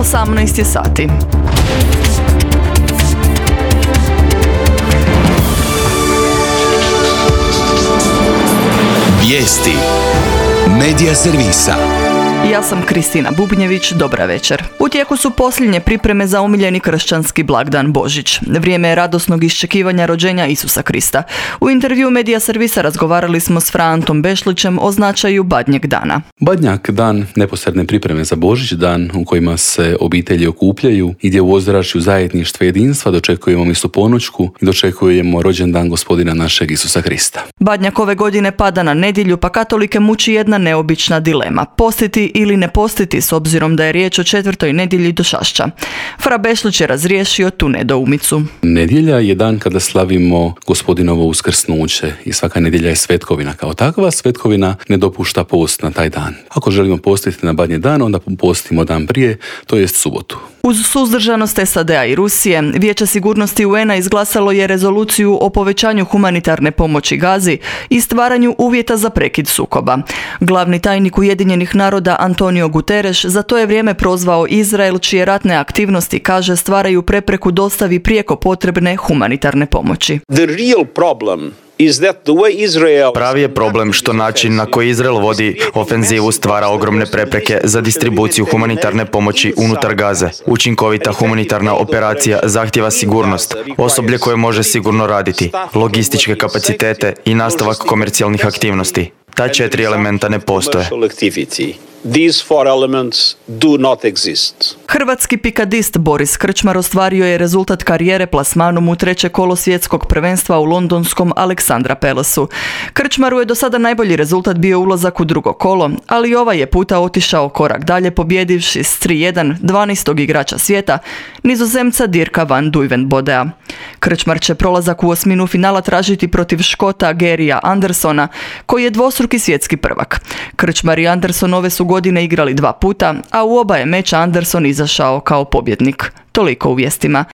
18 je sati. Vijesti Medija servisa. Ja sam Kristina Bubnjević, dobra večer. U tijeku su posljednje pripreme za omiljeni kršćanski blagdan Božić. Vrijeme je radosnog iščekivanja rođenja Isusa Krista. U intervju Medija servisa razgovarali smo s Frantom Bešlićem o značaju Badnjeg dana. Badnjak, dan neposredne pripreme za Božić, dan u kojima se obitelji okupljaju i gdje u ozračju zajedništva i jedinstva dočekujemo mistoponoćku i dočekujemo rođendan Gospodina našeg Isusa Krista. Badnjak ove godine pada na nedjelju, pa katolike muči jedna neobična dilema. Postiti ili ne postiti, s obzirom da je riječ o 4. nedjelji do Šašća. Fra Bešlić je razriješio tu nedoumicu. Nedjelja je dan kada slavimo Gospodinovo uskrsnuće i svaka nedjelja je svetkovina. Kao takva svetkovina ne dopušta post na taj dan. Ako želimo postiti na Badnji dan, onda postimo dan prije, to jest subotu. Uz suzdržanost SAD-a i Rusije, Vijeće sigurnosti UN-a izglasalo je rezoluciju o povećanju humanitarne pomoći Gazi i stvaranju uvjeta za prekid sukoba. Glavni tajnik Ujedinjenih naroda Antonio Guterres za to je vrijeme prozvao Izrael, čije ratne aktivnosti, kaže, stvaraju prepreku dostavi prijeko potrebne humanitarne pomoći. Pravi je problem što način na koji Izrael vodi ofenzivu stvara ogromne prepreke za distribuciju humanitarne pomoći unutar Gaze. Učinkovita humanitarna operacija zahtijeva sigurnost, osoblje koje može sigurno raditi, logističke kapacitete i nastavak komercijalnih aktivnosti. Ta 4 elementa ne postoje. These 4 elements do not exist. Hrvatski pikadist Boris Krčmar ostvario je rezultat karijere plasmanom u 3. kolo svjetskog prvenstva u londonskom Aleksandra Palasu. Krčmaru je do sada najbolji rezultat bio ulazak u 2. kolo, ali ovaj je puta otišao korak dalje pobjedivši s 3-1 12. igrača svijeta, Nizozemca Dirka van Duijvenbodea. Krčmar će prolazak u osminu finala tražiti protiv Škota Garyja Andersona, koji je dvostruki svjetski prvak. Krčmar i Anderson ove su godine igrali 2 puta, a u oba je meča Anderson izašao kao pobjednik. Toliko u vijestima.